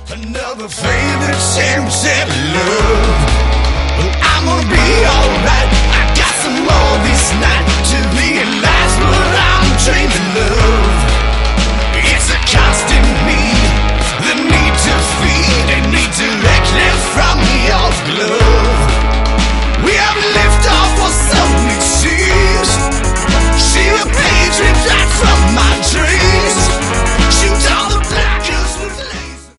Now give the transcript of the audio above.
Another favorite same-sex love. Well, I'm gonna be alright.